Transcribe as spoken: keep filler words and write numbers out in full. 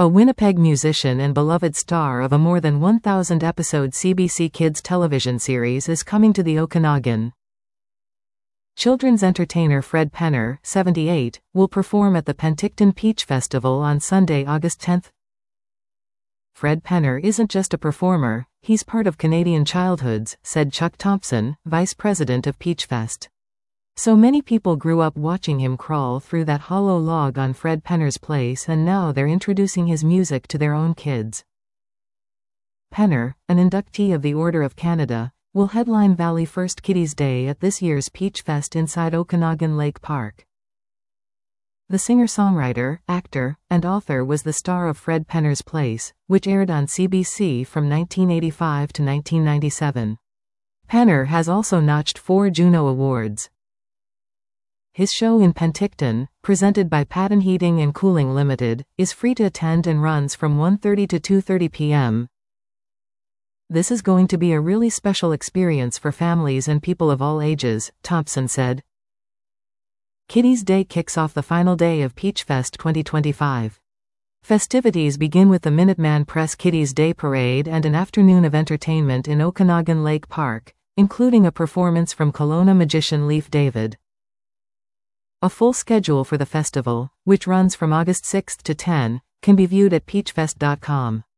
A Winnipeg musician and beloved star of a more than one thousand episode C B C Kids television series is coming to the Okanagan. Children's entertainer Fred Penner, seventy-eight, will perform at the Penticton Peach Festival on Sunday, August tenth. Fred Penner isn't just a performer, he's part of Canadian childhoods, said Chuck Thompson, vice president of Peachfest. So many people grew up watching him crawl through that hollow log on Fred Penner's place, and now they're introducing his music to their own kids. Penner, an inductee of the Order of Canada, will headline Valley First Kiddies Day at this year's Peachfest inside Okanagan Lake Park. The singer-songwriter, actor, and author was the star of Fred Penner's Place, which aired on C B C from nineteen eighty-five to nineteen ninety-seven. Penner has also notched four Juno Awards. His show in Penticton, presented by Patton Heating and Cooling Limited, is free to attend and runs from one thirty to two thirty p m This is going to be a really special experience for families and people of all ages, Thompson said. Kiddies Day kicks off the final day of Peachfest twenty twenty-five. Festivities begin with the Minuteman Press Kiddies Day Parade and an afternoon of entertainment in Okanagan Lake Park, including a performance from Kelowna magician Leif David. A full schedule for the festival, which runs from August sixth to tenth, can be viewed at peachfest dot com.